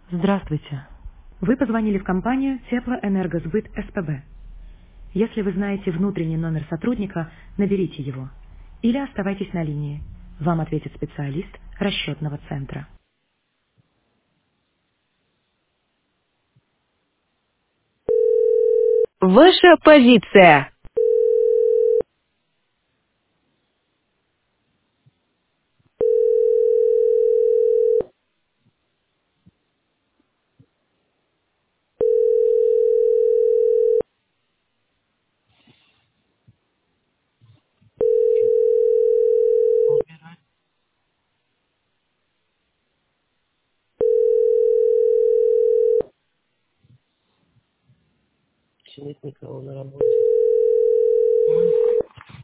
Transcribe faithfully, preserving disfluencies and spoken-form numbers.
Здравствуйте. Вы позвонили в компанию Теплоэнергосбыт СПБ. Если вы знаете внутренний номер сотрудника, наберите его. Или оставайтесь на линии. Вам ответит специалист расчетного центра. Ваша позиция. Нет никого на работе.